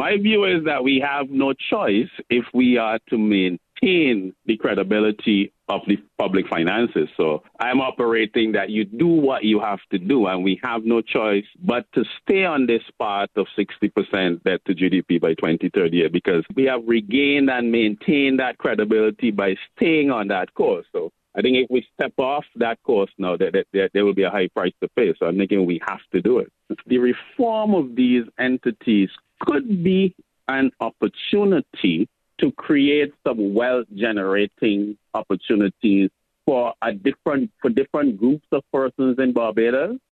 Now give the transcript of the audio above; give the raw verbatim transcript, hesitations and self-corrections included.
My view is that we have no choice if we are to maintain the credibility of the public finances. So I'm operating that you do what you have to do, and we have no choice but to stay on this path of sixty percent debt to G D P by twenty thirty, because we have regained and maintained that credibility by staying on that course. So I think if we step off that course now, that there, there, there will be a high price to pay. So I'm thinking we have to do it. The reform of these entities could be an opportunity to create some wealth-generating opportunities for a different for different groups of persons in Barbados.